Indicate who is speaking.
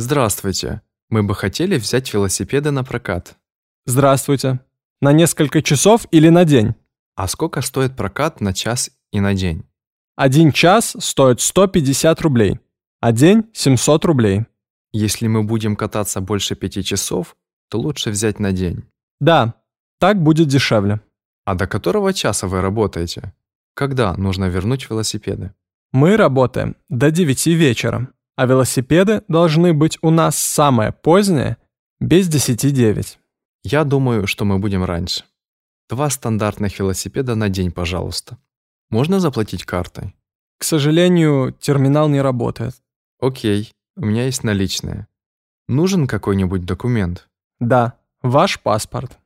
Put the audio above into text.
Speaker 1: Здравствуйте. Мы бы хотели взять велосипеды на прокат.
Speaker 2: Здравствуйте. На несколько часов или на день?
Speaker 1: А сколько стоит прокат на час и на день?
Speaker 2: 1 час стоит 150 рублей, а день 700 рублей.
Speaker 1: Если мы будем кататься больше 5 часов, то лучше взять на день.
Speaker 2: Да, так будет дешевле.
Speaker 1: А до которого часа вы работаете? Когда нужно вернуть велосипеды?
Speaker 2: Мы работаем до 9 вечера, а велосипеды должны быть у нас самое позднее, без 10:09.
Speaker 1: Я думаю, что мы будем раньше. 2 стандартных велосипеда на день, пожалуйста. Можно заплатить картой?
Speaker 2: К сожалению, терминал не работает.
Speaker 1: Окей, у меня есть наличные. Нужен какой-нибудь документ?
Speaker 2: Да, ваш паспорт.